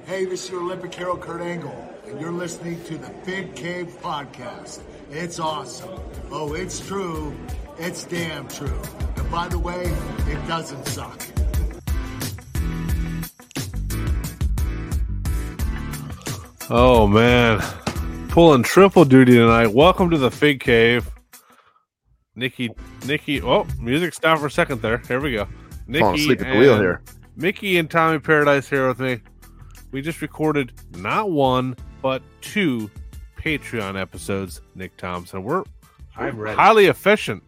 Hey, this is your Olympic hero, Kurt Angle, and you're listening to the Big Cave Podcast. It's awesome. Oh, it's true. It's damn true. And by the way, it doesn't suck. Oh, man. Pulling triple duty tonight. Welcome to the Fig Cave. Nikki. Oh, music stopped for a second there. Here we go. Falling asleep at the wheel here. Mickey and Tommy Paradise here with me. We just recorded not one, but two Patreon episodes, Nick Thompson. We're highly efficient.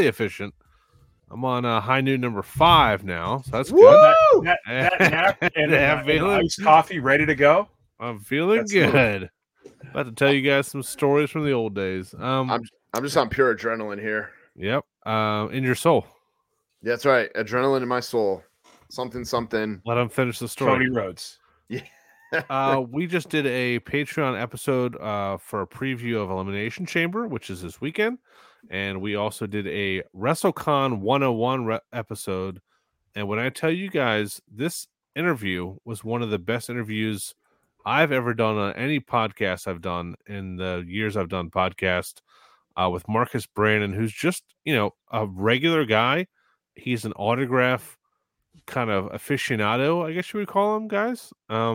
I'm on high noon number 5 now, so that's good. That nap and iced coffee ready to go. I'm feeling good. About to tell you guys some stories from the old days. I'm just on pure adrenaline here. Yep. In your soul. Yeah, that's right. Adrenaline in my soul. Something. Let him finish the story. Cody Rhodes. Yeah. We just did a Patreon episode for a preview of Elimination Chamber, which is this weekend. And we also did a WrestleCon 101 episode. And when I tell you guys, this interview was one of the best interviews I've ever done on any podcast I've done in the years I've done podcast with Marcus Brandon, who's just, a regular guy. He's an autograph kind of aficionado, I guess you would call him, guys.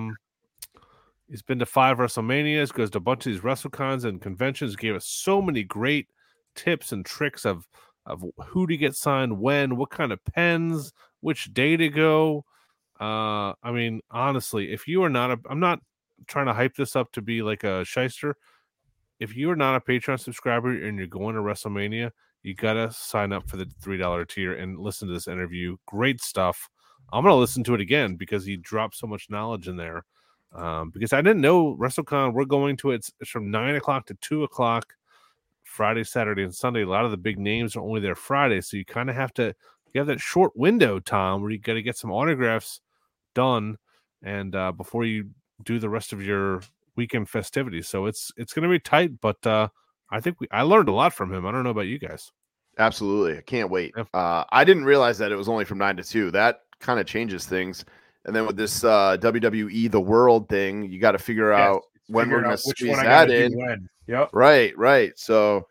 He's been to 5 WrestleManias, goes to a bunch of these WrestleCons and conventions, gave us so many great tips and tricks of who to get signed when, what kind of pens, which day to go. I mean, honestly, if you are not I'm not trying to hype this up to be like a shyster. If you are not a Patreon subscriber and you're going to WrestleMania, you gotta sign up for the $3 tier and listen to this interview. Great stuff. I'm gonna listen to it again because he dropped so much knowledge in there. Because I didn't know WrestleCon. We're going to it. It's from 9 o'clock to 2 o'clock, Friday, Saturday, and Sunday. A lot of the big names are only there Friday, so you kind of have that short window, Tom, where you got to get some autographs done, and before you do the rest of your weekend festivities. So it's going to be tight, but I think I learned a lot from him. I don't know about you guys. Absolutely. I can't wait. I didn't realize that it was only from 9 to 2. That kind of changes things. And then with this WWE The World thing, you got to figure out when we're going to squeeze that in. Yep. Right. So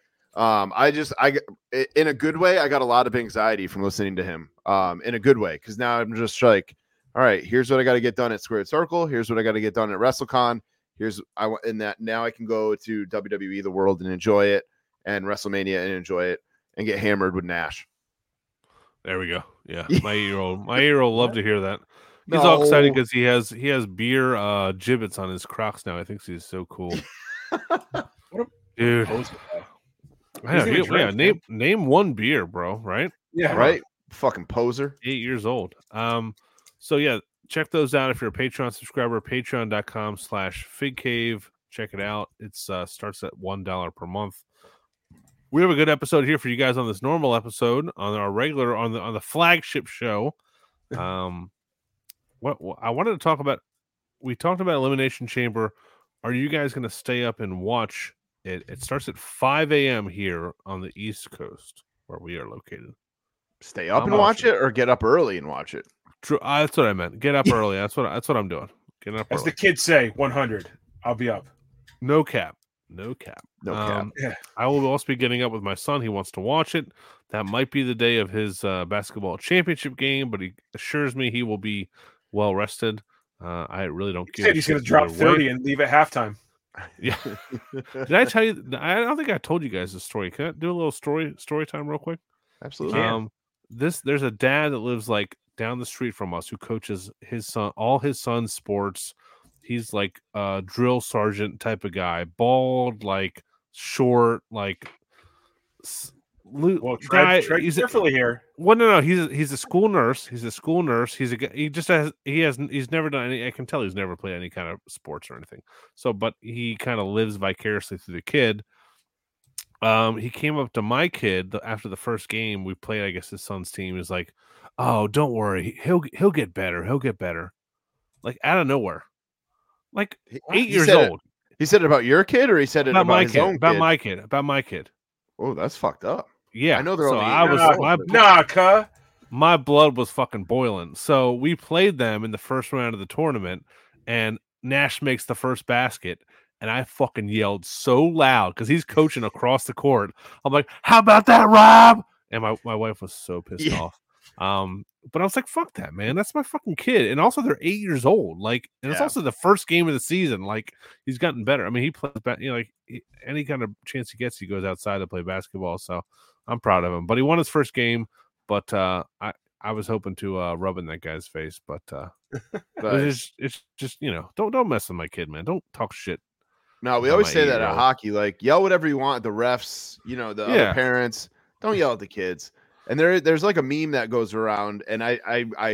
I in a good way, I got a lot of anxiety from listening to him in a good way. Cause now I'm just like, all right, here's what I got to get done at Squared Circle. Here's what I got to get done at WrestleCon. Now I can go to WWE The World and enjoy it, and WrestleMania and enjoy it, and get hammered with Nash. There we go. Yeah. My 8-year-old love to hear that. He's all excited because he has beer gibbets on his Crocs now. I think he's so cool. Dude. Name one beer, bro, right? Yeah. Right? Fucking poser. 8 years old. So yeah, check those out if you're a Patreon subscriber, patreon.com/figcave. Check it out. It starts at $1 per month. We have a good episode here for you guys on this normal episode, on our regular, on the flagship show. What I wanted to talk about, we talked about Elimination Chamber. Are you guys going to stay up and watch it? It starts at 5 a.m. here on the East Coast, where we are located. Stay up and watch it, or get up early and watch it? True, that's what I meant. Get up early. That's what I'm doing. Getting up As early. the kids say, 100. I'll be up. No cap. Yeah. I will also be getting up with my son. He wants to watch it. That might be the day of his basketball championship game, but he assures me he will be well rested. I really don't give. He's going to drop 30 and leave at halftime. Yeah. Did I tell you? I don't think I told you guys the story. Can I do a little story time real quick? Absolutely. There's a dad that lives like down the street from us who coaches his son, all his son's sports. He's like a drill sergeant type of guy, bald, like short, like. Well, tread carefully here. Well, no, he's a school nurse. He's never done any. I can tell he's never played any kind of sports or anything. So, but he kind of lives vicariously through the kid. He came up to my kid after the first game we played. I guess his son's team is like, "Oh, don't worry, he'll get better. He'll get better." Like out of nowhere, like 8 years old. He said it about your kid, or he said it about my his kid? own about kid? my kid. About my kid. Oh, that's fucked up. Yeah, I know they're so only my blood was fucking boiling. So we played them in the first round of the tournament, and Nash makes the first basket, and I fucking yelled so loud because he's coaching across the court. I'm like, "How about that, Rob?" And my wife was so pissed off. But I was like, "Fuck that, man! That's my fucking kid." And also, they're 8 years old. Like, and it's also the first game of the season. Like, he's gotten better. I mean, he plays, any kind of chance he gets, he goes outside to play basketball. So I'm proud of him. But he won his first game. But I was hoping to rub in that guy's face. But it's just don't mess with my kid, man. Don't talk shit. No, we always say that at hockey. Like, yell whatever you want at the refs. The other parents. Don't yell at the kids. And there's like a meme that goes around, and I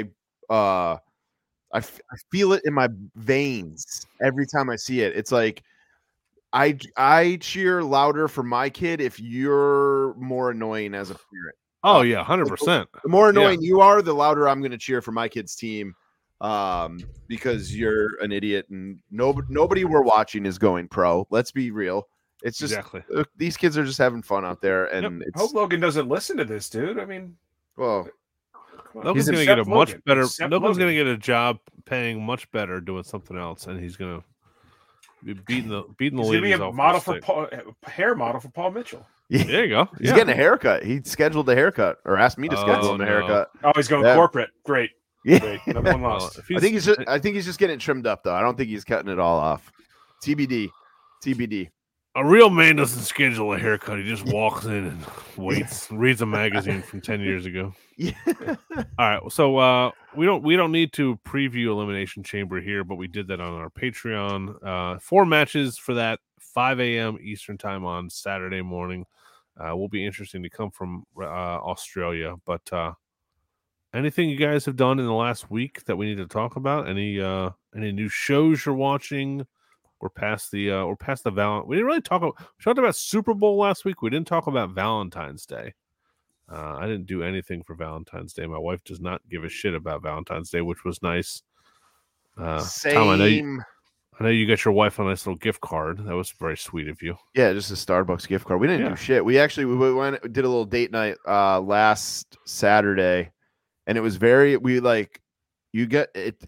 feel it in my veins every time I see it. It's like I cheer louder for my kid if you're more annoying as a parent. Oh yeah, 100%. The more annoying you are, the louder I'm going to cheer for my kid's team, because you're an idiot and nobody we're watching is going pro. Let's be real. It's just these kids are just having fun out there, and I hope Logan doesn't listen to this, dude. I mean, well, Logan's going to get a much better. Logan's going to get a job paying much better doing something else, and he's going to be beating the ladies. He's going to be a hair model for Paul Mitchell. Yeah. There you go. He's getting a haircut. He scheduled a haircut, or asked me to schedule him a haircut. Oh, he's going corporate. Great. Yeah. Great. Another one lost. I think he's just getting it trimmed up, though. I don't think he's cutting it all off. TBD. A real man doesn't schedule a haircut. He just walks in and waits, reads a magazine from 10 years ago. Yeah. All right. So we don't need to preview Elimination Chamber here, but we did that on our Patreon. 4 matches for that, 5 a.m. Eastern time on Saturday morning. Will be interesting to come from Australia. But anything you guys have done in the last week that we need to talk about? Any new shows you're watching? We're past the Valentine. We didn't really talk about. We talked about Super Bowl last week. We didn't talk about Valentine's Day. I didn't do anything for Valentine's Day. My wife does not give a shit about Valentine's Day, which was nice. Same. Tom, I know you got your wife a nice little gift card. That was very sweet of you. Yeah, just a Starbucks gift card. We didn't do shit. We actually did a little date night last Saturday, and it was you get it.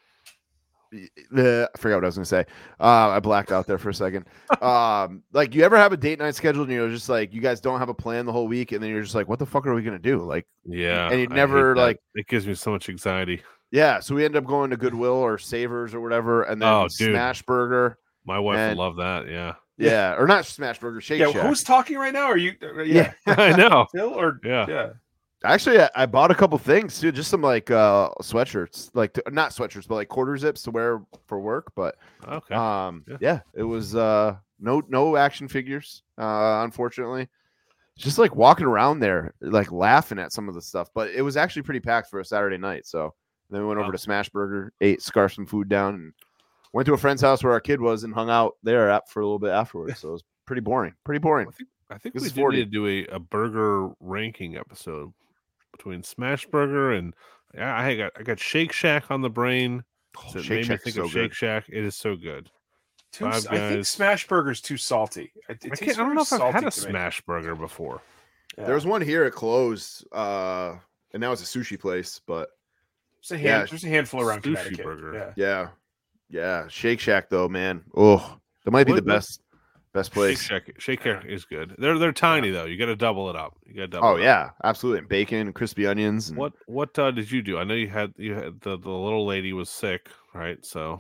I forgot what I was gonna say. I blacked out there for a second. Like, you ever have a date night scheduled and you're just like, you guys don't have a plan the whole week, and then you're just like, what the fuck are we gonna do? Like, and you never it gives me so much anxiety. Yeah, so we end up going to Goodwill or Savers or whatever, and then Smash Burger. My wife would love that. Yeah, or not Smash Burger, Shake Shack. Who's talking right now? Are you? I know. Phil or yeah. Actually, I bought a couple things too, just some sweatshirts, not sweatshirts, but quarter zips to wear for work. But it was no action figures, unfortunately. Just walking around there, laughing at some of the stuff. But it was actually pretty packed for a Saturday night. So then we went over to Smash Burger, scarfed some food down, and went to a friend's house where our kid was and hung out there for a little bit afterwards. So it was pretty boring. I think we need to do a burger ranking episode between Smash Burger and I got Shake Shack on the brain. So it made me think of Shake Shack. It is so good. I think Smash Burger's too salty. I don't know if I've had a Smash Burger before. Yeah. There was one here, it closed, and now it's a sushi place. But there's a handful around sushi Connecticut. Burger. Yeah. Shake Shack though, man. Oh, that might be the best place. Shake Shack is good. They're tiny though. You got to double it up. Absolutely. And bacon, crispy onions. And... What did you do? I know you had the little lady was sick, right? So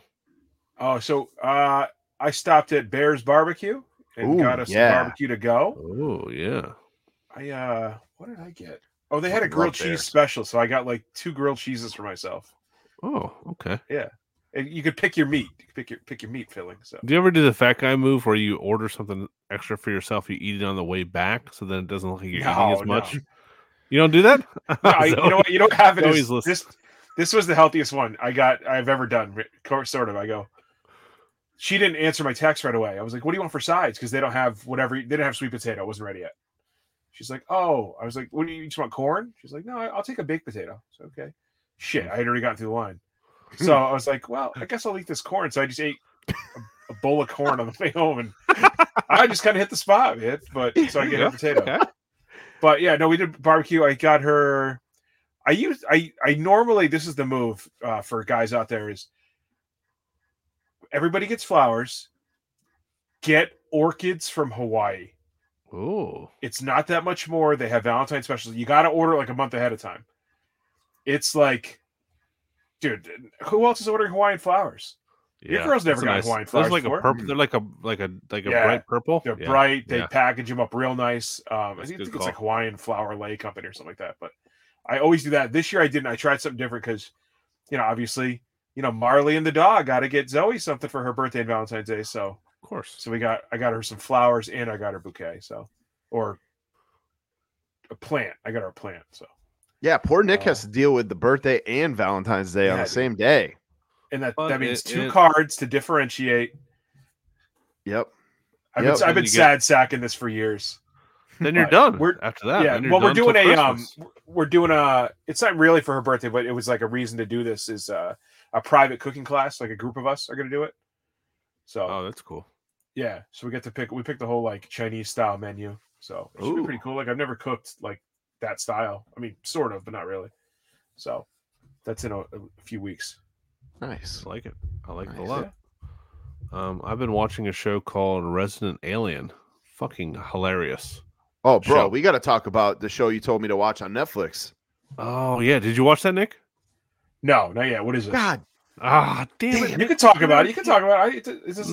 I stopped at Bear's Barbecue and got us some barbecue to go. Oh yeah. What did I get? Oh, they had a grilled cheese special, so I got 2 grilled cheeses for myself. Oh, okay. Yeah. You could pick your meat. You could pick your meat filling. So, do you ever do the fat guy move where you order something extra for yourself, you eat it on the way back, so then it doesn't look like you're eating as much? You don't do that? No, you know what? You don't have it. This was the healthiest one I've ever done. Sort of. I go. She didn't answer my text right away. I was like, "What do you want for sides?" Because they don't have whatever. They didn't have sweet potato. It wasn't ready yet. She's like, "Oh." I was like, "What do you just want? Corn?" She's like, "No, I'll take a baked potato." So okay. Shit, I had already gotten through the line. So I was like, well, I guess I'll eat this corn. So I just ate a bowl of corn on the way home, and I just kind of hit the spot, man. But so I get a potato. Okay. But yeah, no, we did barbecue. I got her. I normally, this is the move for guys out there, is everybody gets flowers. Get orchids from Hawaii. Ooh. It's not that much more. They have Valentine's specials. You got to order like a month ahead of time. It's like, dude, who else is ordering Hawaiian flowers? Your girl's never got Hawaiian flowers. Like a purple. They're like a bright purple. They're bright. They package them up real nice. I think it's like Hawaiian Flower Lay Company or something like that. But I always do that. This year I didn't. I tried something different because, obviously, Marley and the dog got to get Zoe something for her birthday and Valentine's Day. So of course. So I got her some flowers and I got her bouquet. So, or a plant. I got her a plant. So. Yeah, poor Nick has to deal with the birthday and Valentine's Day on the same day. And that means two cards to differentiate. Yep. I've been sad sacking this for years. Then you're done. After that. Yeah. Well, we're doing it's not really for her birthday, but it was like a reason to do this is a private cooking class. Like a group of us are going to do it. So, that's cool. Yeah. So we picked the whole like Chinese style menu. So it should be pretty cool. Like I've never cooked like that style. I mean, sort of, but not really. So that's in a few weeks. Nice. I like it. I like it a lot. Yeah. I've been watching a show called Resident Alien. Fucking hilarious. Oh, bro, we got to talk about the show you told me to watch on Netflix. Oh, yeah. Did you watch that, Nick? No, not yet. What is it? God. Damn it. You can talk about it. You can talk about it.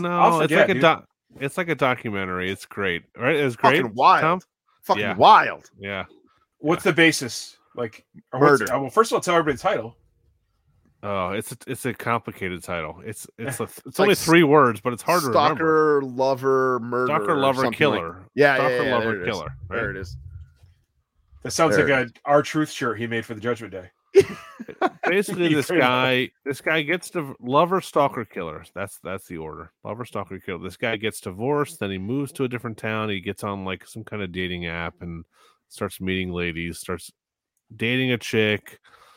It's like a documentary. It's great. Right? It's great. Fucking wild. Tom? Fucking wild. Yeah. What's the basis? Like murder. Well, first of all, tell everybody the title. Oh, it's a complicated title. It's only 3 words, but it's hard to remember. Stalker, lover, murder. Stalker, lover, killer. Like, Stalker, lover, killer. Right? There it is. That sounds like a R-Truth shirt he made for the Judgment Day. Basically, this guy gets to lover, stalker, killer. That's the order. Lover, stalker, killer. This guy gets divorced, then he moves to a different town. He gets on like some kind of dating app and starts meeting ladies. Starts dating a chick.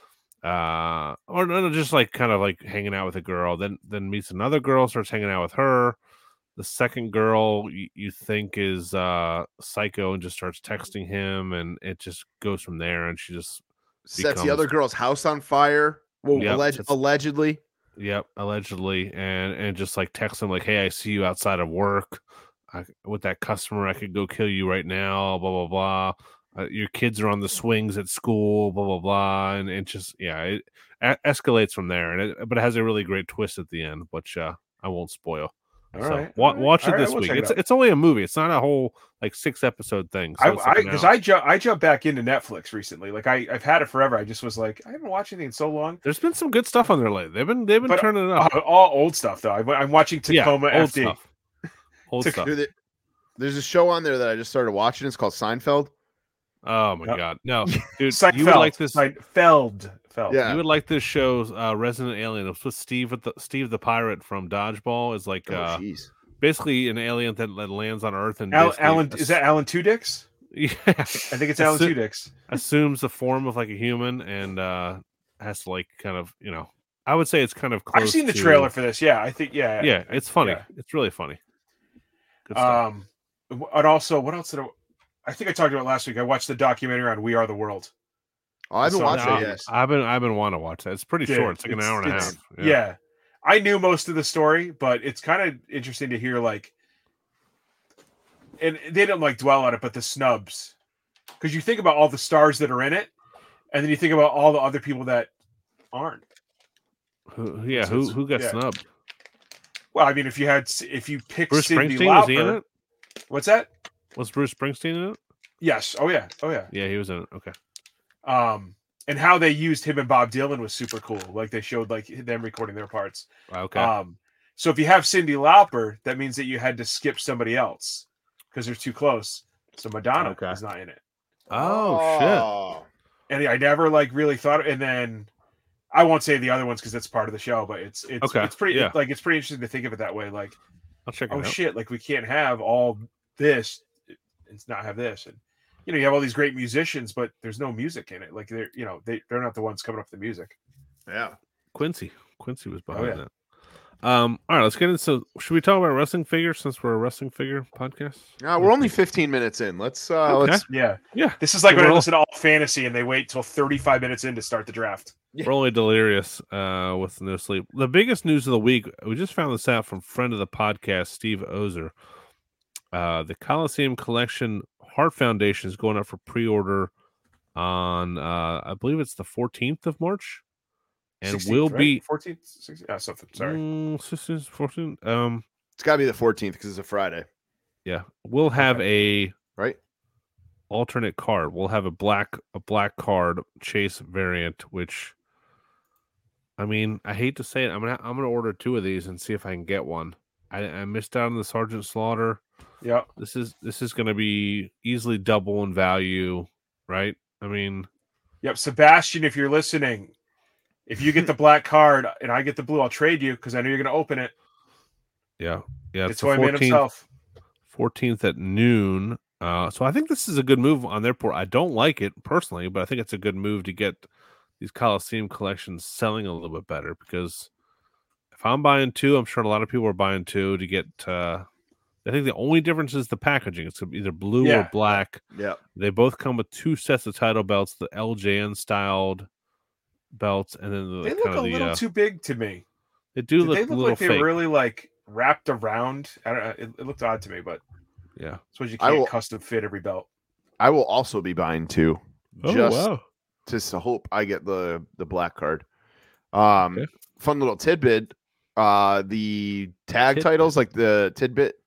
Or no, just like kind of like hanging out with a girl, then meets another girl, starts hanging out with her. The second girl you think is psycho and just starts texting him, and it just goes from there. And she just sets the other girl's house on fire. Allegedly. Yep, allegedly, and just like text him like, "Hey, I see you outside of work with that customer. I could go kill you right now." Blah blah blah. Your kids are on the swings at school, blah blah blah, and it just it escalates from there, but it has a really great twist at the end, which I won't spoil. Watch it this week. It's only a movie. It's not a whole like 6-episode thing. So I jumped back into Netflix recently. Like I've had it forever. I just was like, I haven't watched anything in so long. There's been some good stuff on there lately. They've been turning it up. All old stuff though. I'm watching Tacoma FD. Old stuff. Dude, there's a show on there that I just started watching. It's called Seinfeld. Oh my god, no, dude! You would like this. Feld. Yeah, you would like this show's Resident Alien. It's with Steve the pirate from Dodgeball. Is like basically an alien that lands on Earth and Alan is that Alan Tudyk? Yeah, I think it's Alan Tudyk. Assumes the form of like a human and has to like kind of I would say it's kind of close. I've seen the trailer for this. Yeah, I think yeah, it's funny. Yeah. It's really funny. Good stuff. And also, what else did I think I talked about last week? I watched the documentary on We Are the World. Oh, I haven't watched it yet. I've been wanting to watch that. It's pretty short. It's like an hour and a half. Yeah. I knew most of the story, but it's kind of interesting to hear like, and they didn't like dwell on it, but the snubs, because you think about all the stars that are in it, and then you think about all the other people that aren't. Who got snubbed? Well, I mean, if you pick Bruce Cyndi Springsteen, Lauper, was he in it? What's that? Was Bruce Springsteen in it? Yes. Oh yeah. Yeah, he was in it. Okay. And how they used him and Bob Dylan was super cool. Like they showed like them recording their parts. Okay. So if you have Cyndi Lauper, that means that you had to skip somebody else because they're too close. So Madonna is not in it. Oh shit. And I never like really thought. And then I won't say the other ones because that's part of the show. But it's pretty it's pretty interesting to think of it that way. Like, I'll check it out. Shit! Like we can't have all this and not have this, and you have all these great musicians, but there's no music in it. Like they're not the ones coming up with the music. Yeah, Quincy was behind that. All right, let's get into. Should we talk about wrestling figures since we're a wrestling figure podcast? We're only 15 minutes in. Let's. Yeah. This is like when I listen to All Fantasy and they wait till 35 minutes in to start the draft. We're only delirious with no sleep. The biggest news of the week, we just found this out from friend of the podcast, Steve Ozer. The Coliseum Collection Heart Foundation is going up for pre-order on, I believe it's the 14th of March. And 16th, will right? be 14th, 16th, something. Sorry, 16th, 14th. It's got to be the 14th because it's a Friday. Yeah, we'll have a right alternate card. We'll have a black card chase variant, which, I mean, I hate to say it, I'm gonna order 2 of these and see if I can get one. I missed out on the Sergeant Slaughter. Yeah, this is going to be easily double in value, right? I mean, yep. Sebastian, if you're listening, if you get the black card and I get the blue, I'll trade you because I know you're going to open it. Yeah. It's the 14th, himself. 14th at noon. So I think this is a good move on their part. I don't like it personally, but I think it's a good move to get these Coliseum collections selling a little bit better, because if I'm buying 2, I'm sure a lot of people are buying 2 to get. I think the only difference is the packaging. It's either blue or black. Yeah. They both come with 2 sets of title belts, the LJN styled belts, and then they look a little too big to me. They do look. They look like they're really like wrapped around. I don't know. It looked odd to me, but yeah, I suppose you can't custom fit every belt. I will also be buying 2. Wow. Just to hope I get the black card. Okay. Fun little tidbit. The tag titles, like the tidbit.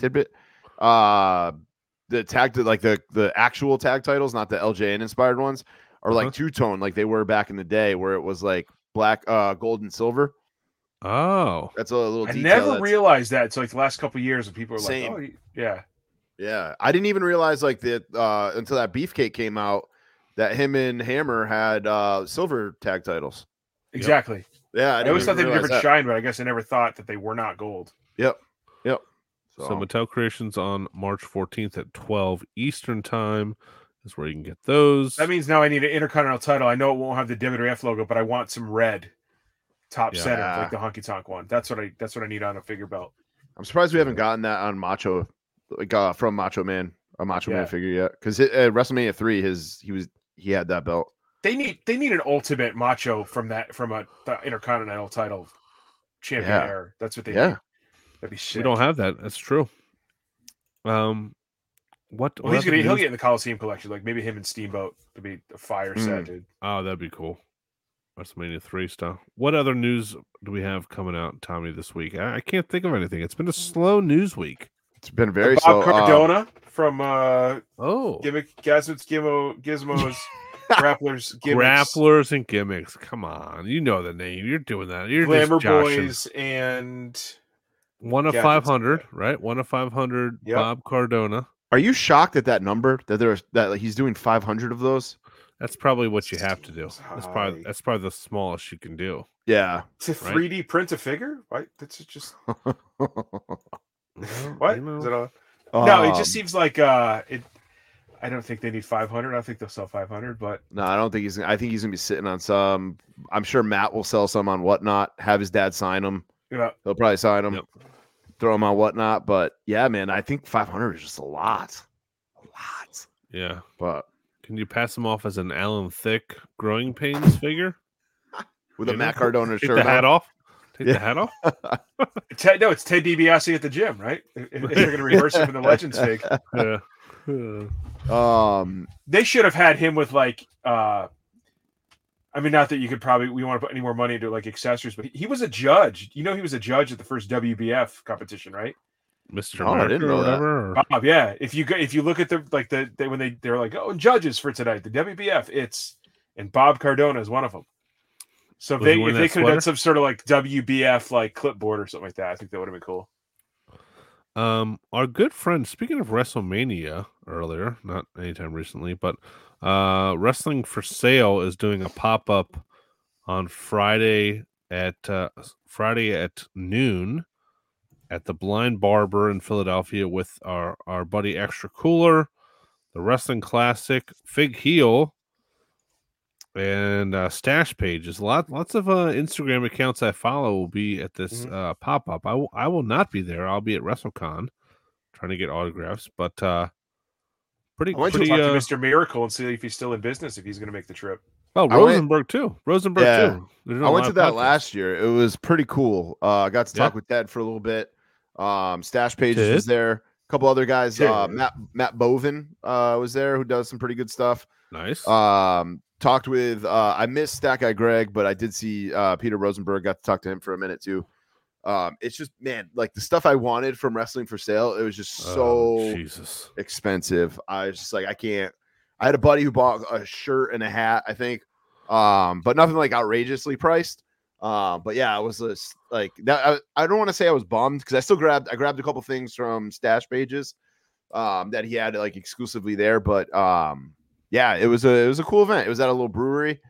The tag, like the actual tag titles, not the LJN inspired ones, are like 2-tone, like they were back in the day, where it was like black, gold, and silver. Oh, that's a little. I never realized that until like the last couple of years, and people are like, "Oh, yeah." Yeah, I didn't even realize like that until that Beefcake came out, that him and Hammer had silver tag titles. Exactly. Yeah, I always thought they had a different shine, but I guess I never thought that they were not gold. Yep. So Mattel Creations on March 14th at 12 Eastern Time is where you can get those. That means now I need an Intercontinental title. I know it won't have the WWF logo, but I want some red top center, like the Honky Tonk one. That's what I need on a figure belt. I'm surprised we haven't gotten that on Macho, like from Macho Man, a Macho Man figure yet, because at WrestleMania 3, he had that belt. They need an ultimate Macho from the Intercontinental title champion era. That's what they need. That'd be sick. We don't have that. That's true. He'll get in the Coliseum collection, like maybe him and Steamboat to be a fire set, dude. Oh, that'd be cool. WrestleMania 3 stuff. What other news do we have coming out, Tommy, this week? I can't think of anything. It's been a slow news week. It's been very slow. Bob Cardona from Gizmos. Grapplers and Gimmicks. Come on, you know the name. You're doing that. You're Glamour just joshing. Boys and 1 of 500, right? 1 of 500. Yep. Bob Cardona. Are you shocked at that number that he's doing 500 of those? That's probably what you have to do. That's probably the smallest you can do. Yeah. To 3D print a figure? Right? That's just what? Is it no, it just seems like I don't think they need 500. I don't think they'll sell 500, but no, I don't think I think he's gonna be sitting on some. I'm sure Matt will sell some on Whatnot. Have his dad sign them. Yeah, he'll probably sign them. Yep. Throw them on Whatnot. But yeah, man, I think 500 is just a lot. Yeah, but can you pass him off as an Alan Thicke Growing Pains figure with a Matt Cardona shirt? Take the hat off. Take the hat off. No, it's Ted DiBiase at the gym, right? If they're going to reverse it from the Legends fig. Yeah. They should have had him with like I mean, not that we want to put any more money into like accessories, but he was a judge. You know, he was a judge at the first WBF competition, right? Mr. America or whatever. Bob, yeah. If you look at when they're like, oh, judges for tonight, the WBF, and Bob Cardona is one of them. So if they could have done some sort of like WBF like clipboard or something like that, I think that would have been cool. Our good friend, speaking of WrestleMania earlier, not anytime recently, but Wrestling for Sale is doing a pop-up on Friday at noon at the Blind Barber in Philadelphia with our buddy Extra Cooler, the Wrestling Classic, Fig Heel, and Stash Pages. Lots of Instagram accounts I follow will be at this pop-up. I will not be there. I'll be at WrestleCon trying to get autographs, but I want to talk to Mr. Miracle and see if he's still in business, if he's going to make the trip. Oh, Rosenberg too. Rosenberg too. I went to that last year. It was pretty cool. I got to talk with Ted for a little bit. Stash Pages was there. A couple other guys. Matt Bovin was there, who does some pretty good stuff. Nice. Talked with I missed Stat Guy Greg, but I did see Peter Rosenberg. Got to talk to him for a minute too. It's just, man, like the stuff I wanted from Wrestling for Sale, it was just so expensive. I was just like, I can't. I had a buddy who bought a shirt and a hat, I think, but nothing like outrageously priced. But yeah, I was just like that. I don't want to say I was bummed because I grabbed a couple things from Stash Pages that he had like exclusively there. But yeah, it was a cool event. It was at a little brewery.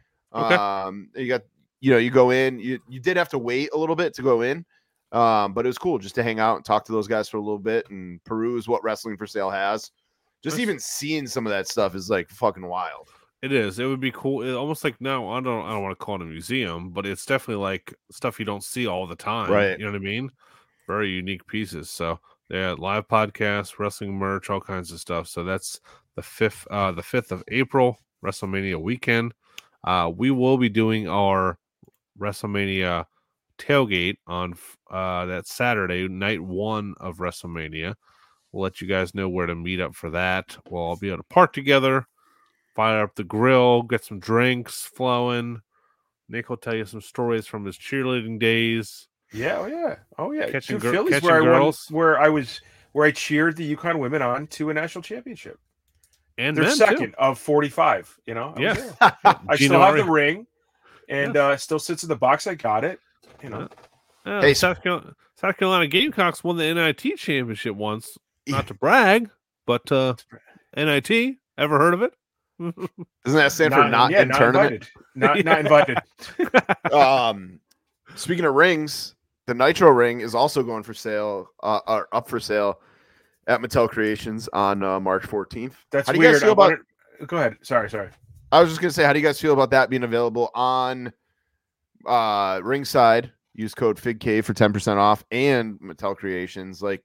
Okay. You go in. You did have to wait a little bit to go in, but it was cool just to hang out and talk to those guys for a little bit and peruse what Wrestling for Sale has. Just even seeing some of that stuff is like fucking wild. It is. It would be cool. It almost like now I don't want to call it a museum, but it's definitely like stuff you don't see all the time. Right. You know what I mean? Very unique pieces. So they had live podcasts, wrestling merch, all kinds of stuff. So that's the 5th of April, WrestleMania weekend. We will be doing our WrestleMania tailgate on that Saturday, night 1 of WrestleMania. We'll let you guys know where to meet up for that. We'll all be able to park together, fire up the grill, get some drinks flowing. Nick will tell you some stories from his cheerleading days. Yeah, oh yeah. Catching Phillies where I cheered the UConn women on to a national championship. And they're second of 45. You know, I still have the ring, and still sits in the box. I got it. You know, hey, South Carolina Gamecocks won the NIT championship once. Not to brag, but NIT. Ever heard of it? Doesn't that stand for not in tournament? Not invited. Speaking of rings, the Nitro ring is also going for sale, or up for sale at Mattel Creations on March 14th. That's weird. Go ahead. Sorry. I was just gonna say, how do you guys feel about that being available on Ringside? Use code FIGCAVE for 10% off, and Mattel Creations. Like,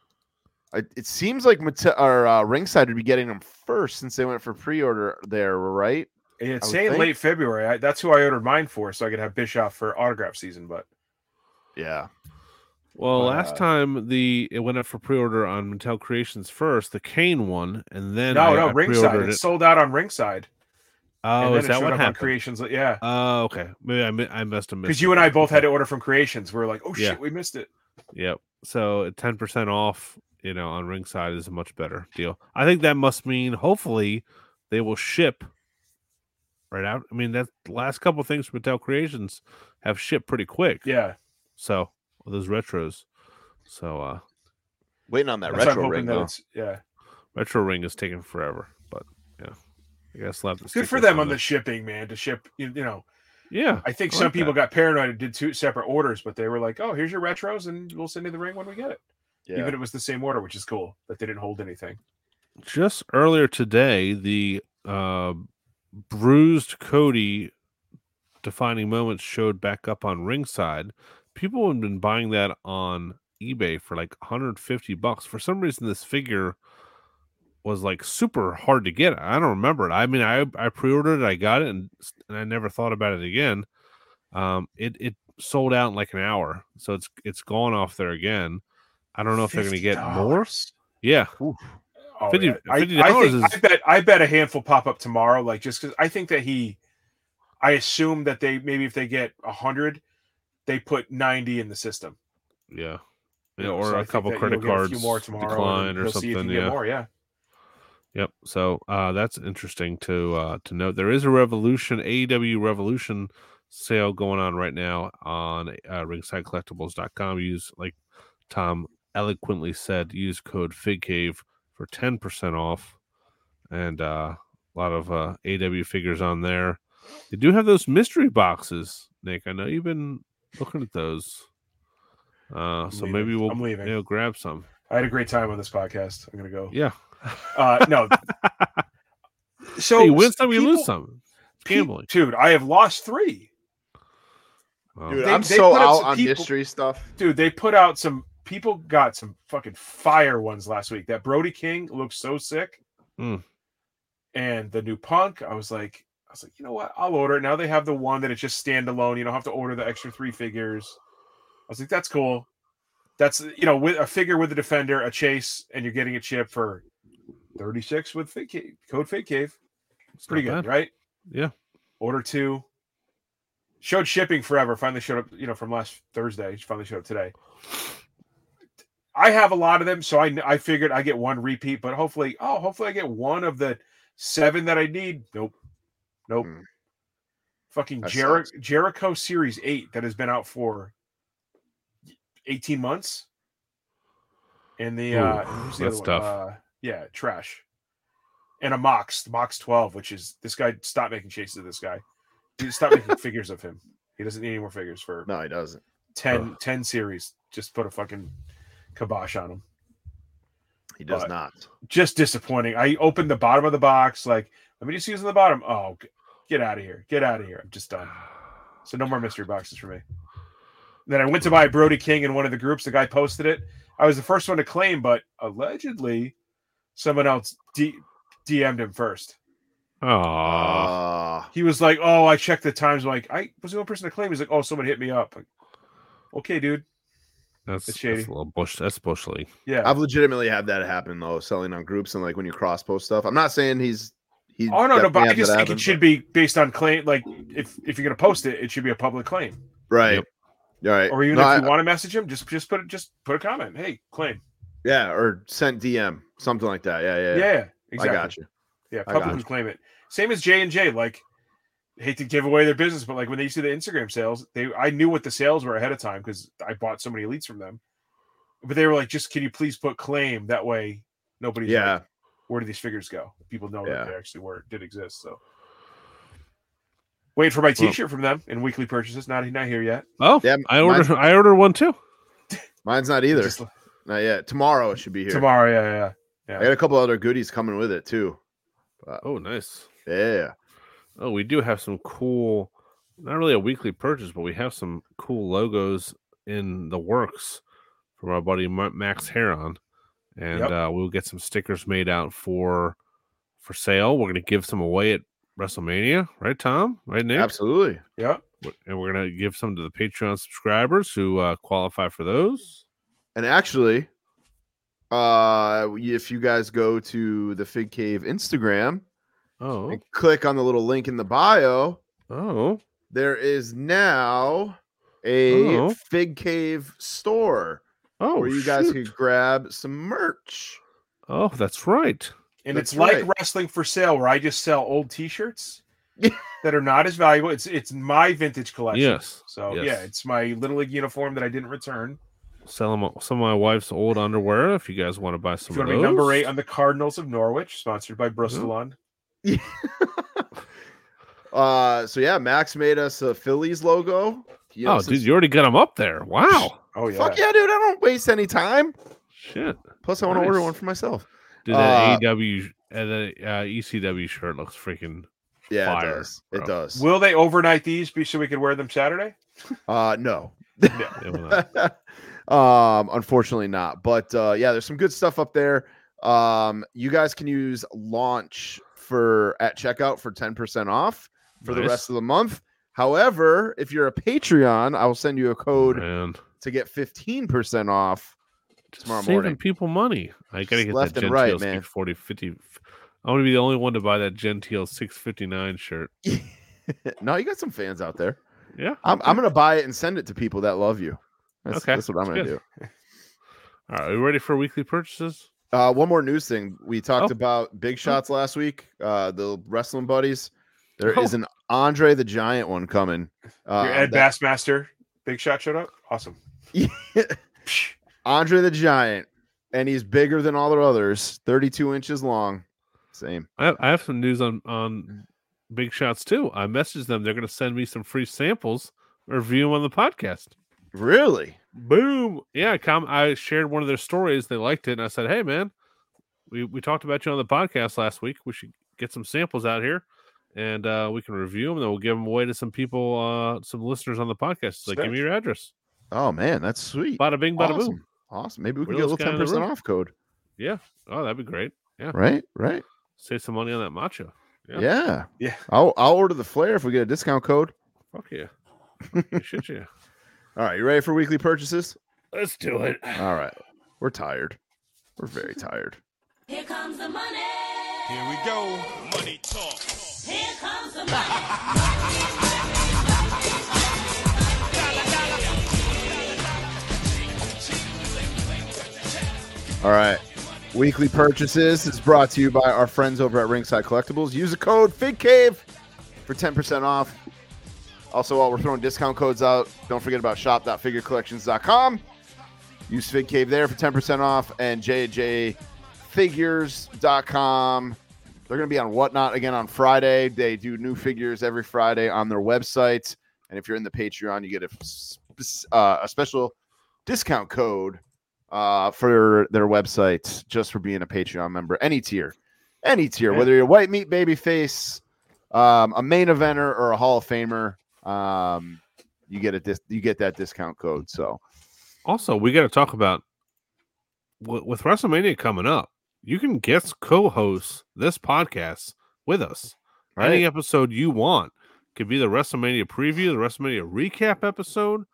it seems like Ringside would be getting them first since they went for pre-order there, right? It's saying late February. That's who I ordered mine for, so I could have Bischoff for autograph season. But yeah, well, last time it went up for pre-order on Mattel Creations first, the Kane one, and then no, Ringside. It sold out on Ringside. Oh, is that what happened? On Creations, yeah. Oh, okay. Maybe I must have missed it. Because you and I both had to order from Creations. We were like, oh shit, we missed it. Yep. So 10% off, on Ringside is a much better deal. I think that must mean hopefully they will ship right out. I mean, that last couple of things from Mattel Creations have shipped pretty quick. Yeah. So those retros. So waiting on that retro ring though. Retro ring is taking forever, but yeah. I guess good for them on the shipping, man. To ship, Yeah, I think some people got paranoid and did 2 separate orders, but they were like, "Oh, here's your retros, and we'll send you the ring when we get it." Yeah. Even if it was the same order, which is cool that they didn't hold anything. Just earlier today, the bruised Cody defining moments showed back up on Ringside. People have been buying that on eBay for like $150. For some reason, this figure was like super hard to get. I don't remember it. I mean, I pre-ordered it, I got it, and I never thought about it again. It sold out in like an hour, so it's gone off there again. I don't know if they're going to get more. Yeah, oh, $50. I bet a handful pop up tomorrow. Like just because I think that I assume that maybe if they get 100, they put 90 in the system. Yeah, or so a couple credit cards decline or something. Yeah. Yep. So that's interesting to note. There is a AEW Revolution sale going on right now on ringsidecollectibles.com. Use, like Tom eloquently said, use code FIGCAVE for 10% off, and a lot of AEW figures on there. They do have those mystery boxes, Nick. I know you've been looking at those. So maybe I'm leaving. Grab some. I had a great time on this podcast. I'm gonna go. Yeah. No. So hey, you win some, you lose some. Gambling, dude. I have lost 3. Dude, I'm so out on mystery stuff. Dude, they put out some people got some fucking fire ones last week. That Brody King looks so sick, and the new Punk. I was like, was like, you know what? I'll order it. Now they have the one that it's just standalone. You don't have to order the extra 3 figures. I was like, that's cool. That's, with a figure with a defender, a chase, and you're getting a chip for $36 with code Fig Cave. It's pretty good, right? Yeah. Order 2. Showed shipping forever. Finally showed up, from last Thursday. Finally showed up today. I have a lot of them, so I figured I get 1 repeat, but hopefully I get 1 of the 7 that I need. Nope. Fucking Jericho Series 8 that has been out for 18 months. And who's the other one? Yeah, trash. And a Mox 12, which is this guy. Stop making chases of this guy. Stop making figures of him. He doesn't need any more figures for. No, he doesn't. 10 series. Just put a fucking kibosh on him. He does not. Just disappointing. I opened the bottom of the box. Like, let me just use the bottom. Oh, get out of here. Get out of here. I'm just done. So no more mystery boxes for me. Then I went to buy Brody King in one of the groups. The guy posted it. I was the first one to claim, but allegedly someone else DM'd him first. Oh, he was like, "Oh, I checked the times. Like, I was the only person to claim." He's like, "Oh, someone hit me up." Like, okay, dude. That's shady. That's a little bush. That's bush league. Yeah, I've legitimately had that happen though, selling on groups and like when you cross post stuff. I'm not saying he's. Oh no, but I just think it should be based on claim. Like, if you're gonna post it, it should be a public claim. Right. Yep. Right. Or even if you want to message him, just put a comment. Hey, claim. Yeah, or send DM, something like that. Yeah. Exactly. I got you. Yeah, publicly claim it. Same as J&J. Like, hate to give away their business, but like when they used to do the Instagram sales, I knew what the sales were ahead of time because I bought so many elites from them. But they were like, just can you please put claim? That way nobody's like, where do these figures go? People know that they actually did exist. So wait for my T-shirt from them in weekly purchases. Not here yet. Oh, yeah, I ordered one too. Mine's not either. Not yet. Tomorrow it should be here. Tomorrow, yeah. I got a couple other goodies coming with it too. Oh, nice. Yeah. Oh, we do have some cool, not really a weekly purchase, but we have some cool logos in the works from our buddy Max Heron. And we'll get some stickers made out for sale. We're going to give some away at WrestleMania, right, Tom? Right, Nick? Absolutely. Yeah. And we're going to give some to the Patreon subscribers who qualify for those. And actually, if you guys go to the Fig Cave Instagram and click on the little link in the bio, there is now a Fig Cave store where you guys could grab some merch. Oh, that's right. And it's like Wrestling for Sale, where I just sell old T-shirts that are not as valuable. It's my vintage collection. Yes. So it's my Little League uniform that I didn't return. Some of my wife's old underwear. If you guys want to buy some of those. Number 8 on the Cardinals of Norwich, sponsored by Bristolon. Yeah. So yeah, Max made us a Phillies logo. Dude, you already got them up there. Wow. Oh yeah. Fuck yeah, dude! I don't waste any time. Shit. Plus, I want to order one for myself. Dude, that AEW and the ECW shirt looks freaking fire. It does. Bro. It does. Will they overnight these so we can wear them Saturday? No. Unfortunately not. But there's some good stuff up there. You guys can use launch at checkout for 10% off for the rest of the month. However, if you're a Patreon, I will send you a code to get 15% off tomorrow morning. Saving people money. I gotta get left that and Gentile right, man. 50. I want to be the only one to buy that Gentile 659 shirt. No, you got some fans out there. Yeah, I'm gonna buy it and send it to people that love you. That's what I'm gonna do. All right, are we ready for weekly purchases? One more news thing. We talked about Big Shots last week. The wrestling buddies. There is an Andre the Giant one coming. Your Ed Bassmaster Big Shot showed up. Awesome. Andre the Giant, and he's bigger than all the others. 32 inches long. Same. I have some news on Big Shots too. I messaged them. They're going to send me some free samples. Review them on the podcast. Really? Boom. Yeah. I shared one of their stories. They liked it, and I said, "Hey, man, we talked about you on the podcast last week. We should get some samples out here." And we can review them, and then we'll give them away to some people, some listeners on the podcast. Like, give me your address. Oh, man, that's sweet. Bada bing, bada boom. Awesome. Maybe we can get a little 10% off code. Yeah. Oh, that'd be great. Yeah. Right. Save some money on that matcha. Yeah. Yeah. I'll order the flare if we get a discount code. Fuck yeah. Shit, yeah. All right, you ready for weekly purchases? Let's do it. All right. We're tired. We're very tired. Here comes the money. Here we go. Money talk. Here comes the money. All right. Weekly purchases is brought to you by our friends over at Ringside Collectibles. Use the code FIGCAVE for 10% off. Also, while we're throwing discount codes out, don't forget about shop.figurecollections.com. Use FigCave there for 10% off, and jjfigures.com. They're going to be on Whatnot again on Friday. They do new figures every Friday on their website. And if you're in the Patreon, you get a special discount code for their website just for being a Patreon member. Any tier, whether you're a white meat baby face, a main eventer, or a Hall of Famer, you get that discount code. So also, we got to talk about with WrestleMania coming up. You can guest co-host this podcast with us. Right. Any episode you want. Could be the WrestleMania preview, the WrestleMania recap episode.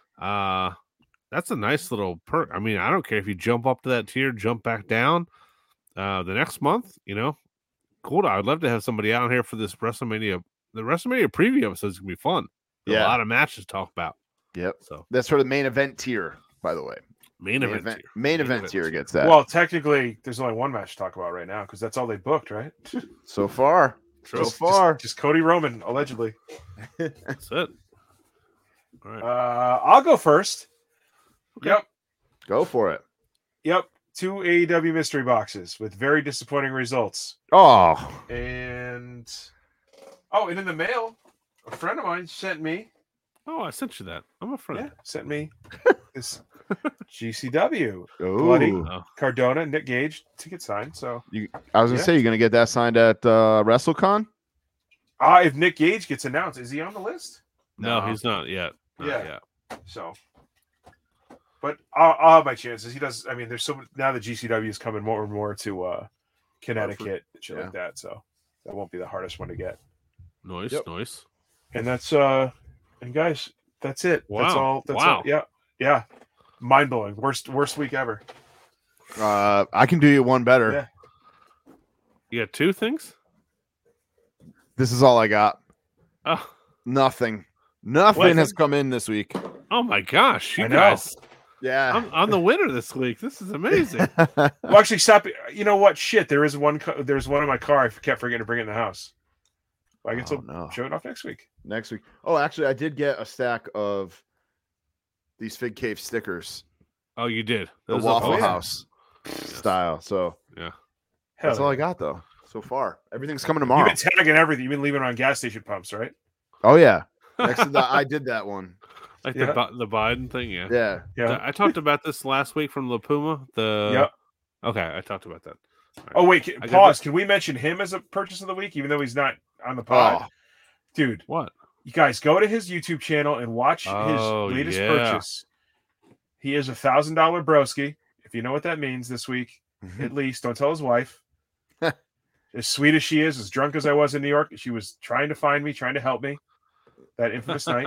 That's a nice little perk. I mean, I don't care if you jump up to that tier, jump back down the next month, cool. I'd love to have somebody out here for this WrestleMania. The WrestleMania preview episode is going to be fun. Yeah. A lot of matches to talk about. Yep. So that's for the main event tier, by the way. Main event tier gets that. Well, technically, there's only one match to talk about right now because that's all they booked, right? So far. Just Cody Roman, allegedly. That's it. All right. I'll go first. Okay. Yep. Go for it. Yep. 2 AEW mystery boxes with very disappointing results. Oh. And in the mail, a friend of mine sent me. Oh, I sent you that. I'm a friend. Yeah, sent me this GCW. Ooh. Bloody Cardona, Nick Gage ticket signed. So I was gonna say, you're gonna get that signed at WrestleCon. If Nick Gage gets announced, is he on the list? No, he's not yet. Not yet. So, but I'll have my chances. He does. I mean, there's so now the GCW is coming more and more to Connecticut and shit like that. So that won't be the hardest one to get. Nice. And that's and guys, that's it. Wow. That's all. That's all. Yeah. Mind blowing. Worst week ever. I can do you one better. Yeah. You got two things? This is all I got. Oh. Nothing has come in this week. Oh my gosh. You I know. guys. Yeah. I'm the winner this week. This is amazing. Well, actually, stop. You know what? Shit. There's one in my car. I kept forgetting to bring it in the house. I get to show it off next week. Oh, actually, I did get a stack of these Fig Cave stickers. Oh, you did. The Waffle House style. So yeah, that's all I got though so far. Everything's coming tomorrow. You've been tagging everything. You've been leaving it on gas station pumps, right? Oh yeah. Next to that, I did that one. Like the Biden thing. Yeah. I talked about this last week from La Puma. Okay, I talked about that. Right. Oh wait, pause. Can we mention him as a purchase of the week, even though he's not on the pod? Dude, what? You guys go to his YouTube channel and watch his latest purchase. He is $1,000 broski. If you know what that means this week, at least don't tell his wife. As sweet as she is, as drunk as I was in New York, she was trying to find me, trying to help me that infamous night.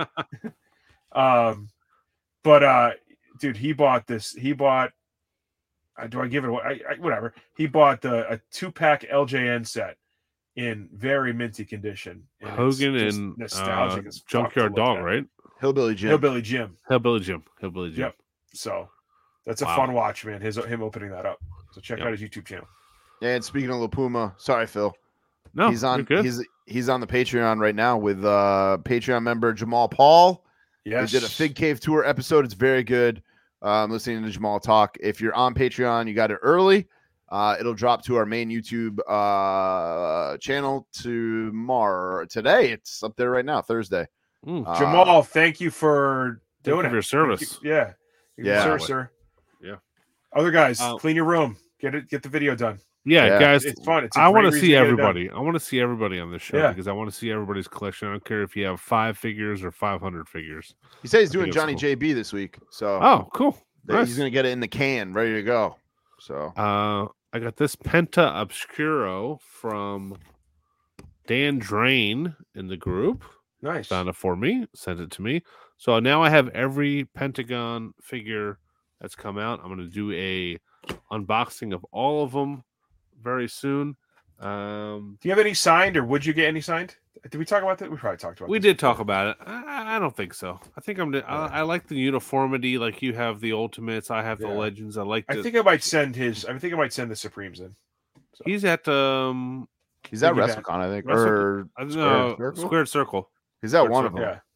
Dude, he bought this. He bought. Do I give it away? Whatever. He bought a 2-pack LJN set in very minty condition. And Hogan and nostalgic as Junkyard Dog, right? Hillbilly Jim. Yep. So that's a fun watch, man. Him opening that up. So check out his YouTube channel. Yeah, and speaking of La Puma, sorry, Phil. No, he's on. He's on the Patreon right now with Patreon member Jamal Paul. Yes, he did a Fig Cave tour episode. It's very good. Listening to Jamal talk. If you're on Patreon, you got it early. It'll drop to our main YouTube channel today. It's up there right now, Thursday. Jamal, thank you for doing it. Your service. Yeah. Sir. Yeah. Other guys, clean your room. Get the video done. Yeah, guys, it's fun. I want to see everybody. I want to see everybody on this show because I want to see everybody's collection. I don't care if you have 5 figures or 500 figures. He said he's doing Johnny JB this week. So cool. Nice. He's gonna get it in the can, ready to go. So I got this Penta Obscuro from Dan Drain in the group. Nice. Found it for me, sent it to me. So now I have every Pentagon figure that's come out. I'm going to do a unboxing of all of them very soon. Do you have any signed, or would you get any signed? Did we talk about that? We probably talked about. We did talk about it. I don't think so. I think I like the uniformity. Like you have the Ultimates, I have the Legends. I think I might send his. I think I might send the Supremes in. So. He's at He's at WrestleCon, I think, or Squared Circle. He's at one of them. Yeah.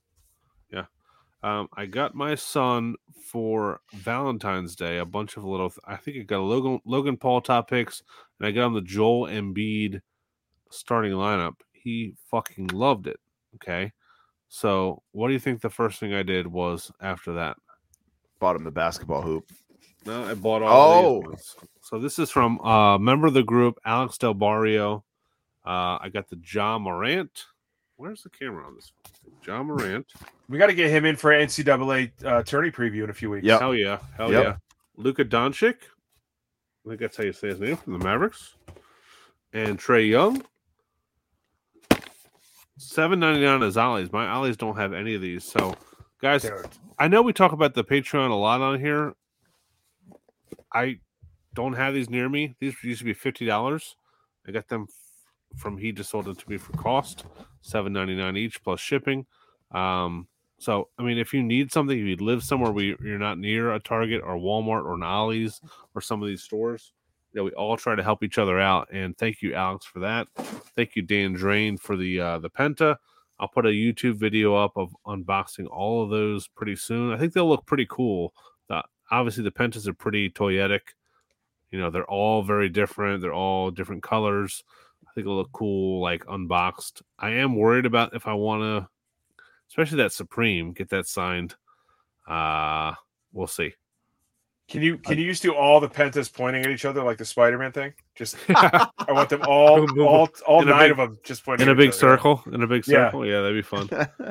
I got my son for Valentine's Day a bunch of little. I think I got a Logan Paul top picks, and I got him the Joel Embiid starting lineup. He fucking loved it. Okay, so what do you think the first thing I did was after that? Bought him the basketball hoop. No, I bought all. Oh, so this is from member of the group, Alex Del Barrio. I got the John Morant. Where's the camera on this? John Morant. We got to get him in for an NCAA tourney preview in a few weeks. Yep. Hell yeah. Luka Doncic. I think that's how you say his name, from the Mavericks. And Trae Young. $7.99 is Ollie's. My Ollie's don't have any of these. So, guys, I know we talk about the Patreon a lot on here. I don't have these near me. These used to be $50. I got them from he just sold it to me for cost, $7.99 each plus shipping. So I mean, if you need something, if you live somewhere where you're not near a Target or Walmart or an Ollie's or some of these stores, we all try to help each other out. And thank you, Alex, for that. Thank you, Dan Drain, for the Penta. I'll put a YouTube video up of unboxing all of those pretty soon. I think they'll look pretty cool. Obviously, the Pentas are pretty toyetic. They're all very different. They're all different colors. I think it'll look cool, like unboxed. I am worried about if I want to, especially that Supreme, get that signed. We'll see. Can you just do all the Pentas pointing at each other like the Spider-Man thing? Just I want them all 9 of them just pointing in a big circle. Yeah. In a big circle, yeah, that'd be fun.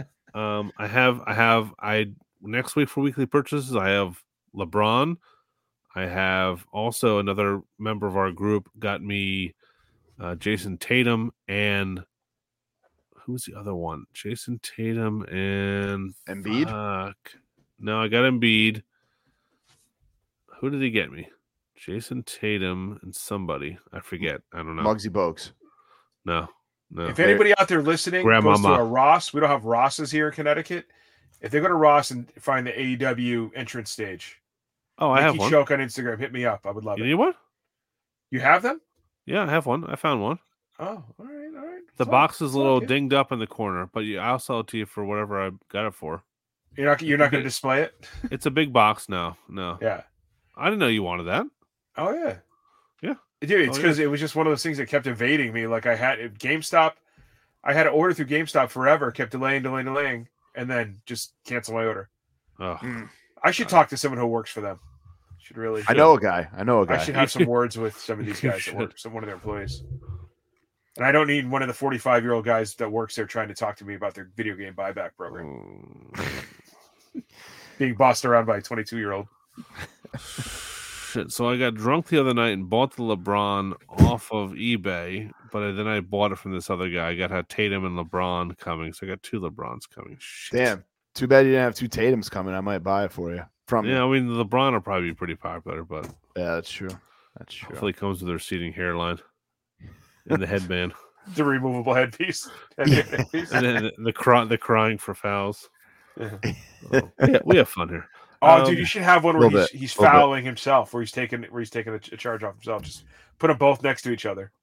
I next week for weekly purchases, I have LeBron. I have also another member of our group got me Jason Tatum, and who's the other one? Jason Tatum and Embiid? No, I got Embiid. Who did he get me? Jason Tatum and somebody. I forget. I don't know. Muggsy Bogues. No. If anybody out there listening goes to a Ross, we don't have Rosses here in Connecticut. If they go to Ross and find the AEW entrance stage, I have one. Choke on Instagram. Hit me up. I would love it. You need one? You have them? Yeah, I have one. I found one. Oh, all right. The box is a little dinged up in the corner, but I'll sell it to you for whatever I got it for. You're not going to display it? It's a big box now. No. Yeah. I didn't know you wanted that. Oh yeah. Yeah. Dude, it's because it was just one of those things that kept evading me. Like I had GameStop. I had to order through GameStop forever. Kept delaying, and then just cancel my order. Oh. I should talk to someone who works for them. Should. I know a guy. I should have some words with some of these guys that work, one of their employees. And I don't need one of the 45-year-old guys that works there trying to talk to me about their video game buyback program. Being bossed around by a 22-year-old. Shit. So I got drunk the other night and bought the LeBron off of eBay, but then I bought it from this other guy. I got Tatum and LeBron coming, so I got 2 LeBrons coming. Shit. Damn. Too bad you didn't have 2 Tatums coming. I might buy it for you. I mean, the LeBron will probably be pretty popular, but yeah, that's true. Hopefully, it comes with a receding hairline and the headband, the removable headpiece, and then the crying for fouls. Yeah, we have fun here. Oh, dude, you should have one where he's fouling himself, where he's taking a charge off himself. Just put them both next to each other.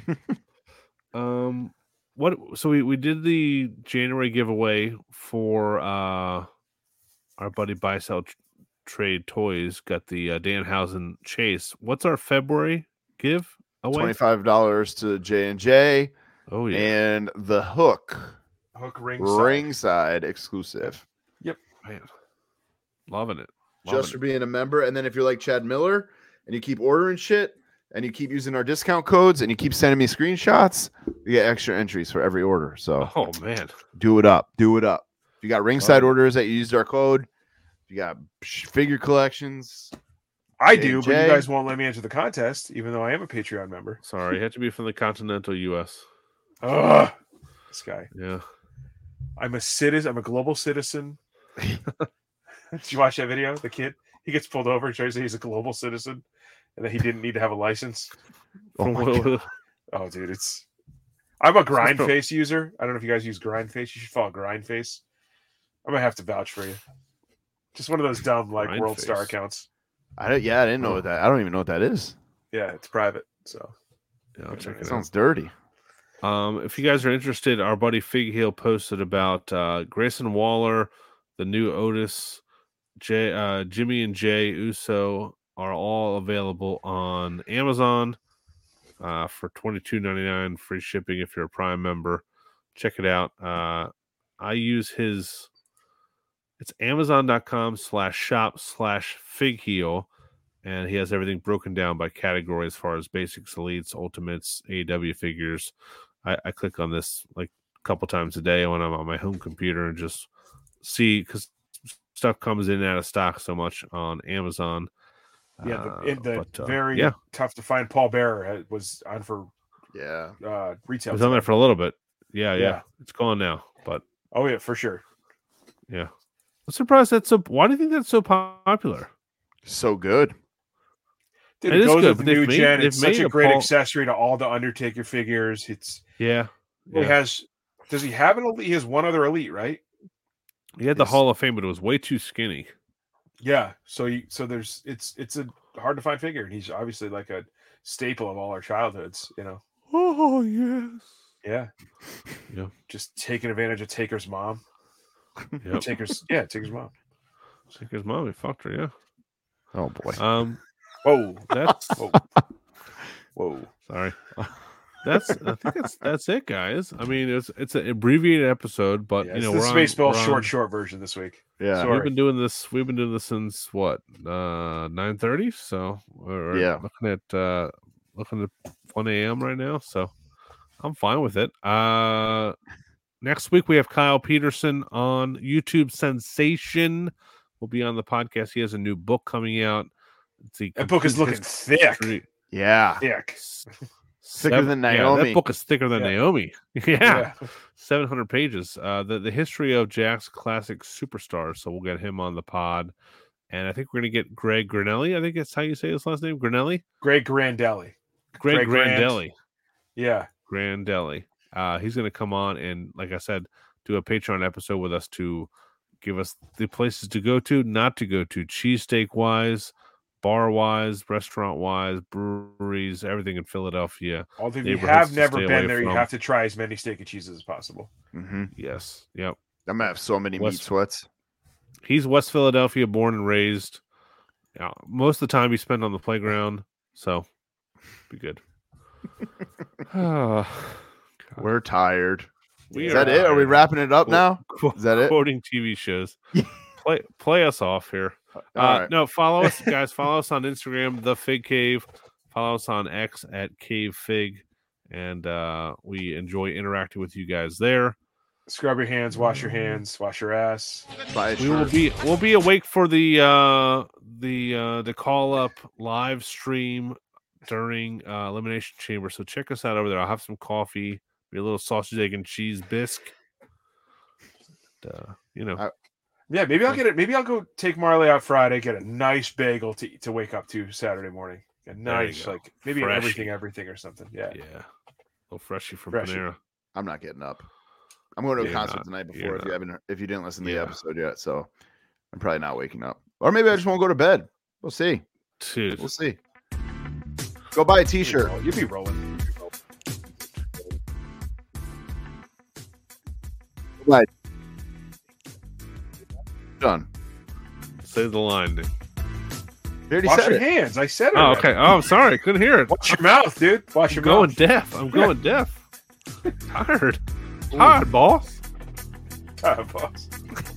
What? So we did the January giveaway for our buddy Buy Sell Trade Toys. Got the Danhausen Chase. What's our February give away? $25 to J&J. Oh yeah, and the Hook ringside exclusive. Yep, man. Loving it. For being a member. And then if you're like Chad Miller and you keep ordering shit and you keep using our discount codes and you keep sending me screenshots, you get extra entries for every order. So, oh man, do it up. If you got ringside orders that you used our code, if you got figure collections, I do, but you guys won't let me enter the contest, even though I am a Patreon member. Sorry, you have to be from the continental U.S. This guy. Yeah. I'm a citizen. I'm a global citizen. Did you watch that video? The kid, he gets pulled over and tries to say he's a global citizen and that he didn't need to have a license. Oh, Dude, I'm a Grindface user. I don't know if you guys use Grindface. You should follow Grindface. I'm gonna have to vouch for you. Just one of those dumb like World Star accounts. I didn't know that. I don't even know what that is. Yeah, it's private. So yeah, I'll check it out. Sounds dirty. If you guys are interested, our buddy Fig Heel posted about Grayson Waller, the new Otis, Jimmy and Jay Uso are all available on Amazon for $22.99 free shipping if you're a Prime member. Check it out. I use his. It's Amazon.com/shop/Fig-Heel, and he has everything broken down by category as far as basics, elites, ultimates, AEW figures. I click on this like a couple times a day when I'm on my home computer and just see, because stuff comes in and out of stock so much on Amazon. Yeah, very tough to find Paul Bearer was on for retail. It was on there for a little bit. Yeah. It's gone now, but oh yeah, for sure. Yeah, I'm surprised that's so. Why do you think that's so popular? So good. Dude, it goes with new gen. It's such a great accessory to all the Undertaker figures. It's He has. Does he have an elite? He has one other elite, right? He had the Hall of Fame, but it was way too skinny. Yeah. So there's it's a hard to find figure, and he's obviously like a staple of all our childhoods. You know. Oh yes. Yeah. Yeah. Just taking advantage of Taker's mom. Yep. Taker's mom. Taker's mom. He fucked her. Yeah. Oh boy. Whoa. That's whoa. Sorry. I think that's it, guys. I mean, it's an abbreviated episode, but we're on Spaceball short version this week. Yeah, sorry. We've been doing this since what 9:30. So we're looking at 1 a.m. right now. So I'm fine with it. Next week we have Kyle Peterson on YouTube Sensation. Will be on the podcast. He has a new book coming out. That book is looking thick. Yeah, thick. Thicker than Naomi. Yeah, that book is thicker than Naomi. Yeah. 700 pages. The history of Jack's classic superstars. So we'll get him on the pod. And I think we're going to get Greg Granelli. I think that's how you say his last name. Granelli? Greg Grandelli. Greg Grandelli. Yeah. Grandelli. He's going to come on and, like I said, do a Patreon episode with us to give us the places to go to, not to go to, cheesesteak wise, bar wise, restaurant wise, breweries, everything in Philadelphia. Although if you have never been there, you have to try as many steak and cheeses as possible. Mm-hmm. Yes. Yep. I'm gonna have so many meat sweats. He's West Philadelphia, born and raised. Yeah, most of the time he spent on the playground, so be good. We're tired. Is that it? Are we wrapping it up now? Is that it? Quoting TV shows. Play us off here. Right. No, follow us, guys. Follow us on Instagram, The Fig Cave. Follow us on X at Cave Fig, and we enjoy interacting with you guys there. Scrub your hands, wash your ass. We'll be awake for the call up live stream during Elimination Chamber. So check us out over there. I'll have some coffee, maybe a little sausage, egg, and cheese bisque. Yeah, maybe I'll get it. Maybe I'll go take Marley out Friday, get a nice bagel to wake up to Saturday morning. A nice, like maybe everything or something. Yeah. Yeah. A little freshie from Panera. I'm not getting up. I'm going to a concert the night before if you didn't listen to the episode yet. So I'm probably not waking up. Or maybe I just won't go to bed. We'll see. Dude. We'll see. Go buy a t-shirt. You'll be rolling. Bye. Done. Say the line, dude. Wash your hands. I said it. Oh, okay. Oh, I'm sorry. I couldn't hear it. Wash your mouth, dude. Wash your mouth. I'm going deaf. Tired. Tired, boss. Tired, boss.